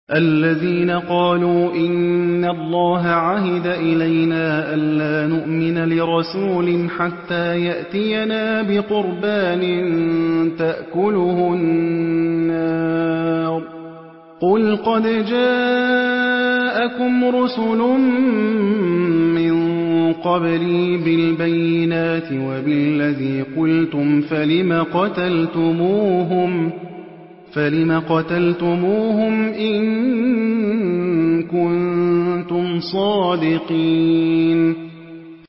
الَّذِينَ قَالُوا إِنَّ اللَّهَ عَهِدَ إِلَيْنَا أَلَّا نُؤْمِنَ لِرَسُولٍ حَتَّىٰ يَأْتِيَنَا بِقُرْبَانٍ تَأْكُلُهُ النَّارُ ۗ قُلْ قَدْ جَاءَكُمْ رُسُلٌ مِّن قَبْلِي بِالْبَيِّنَاتِ وَبِالَّذِي قُلْتُمْ فَلِمَ قَتَلْتُمُوهُمْ إِن كُنتُمْ صَادِقِينَ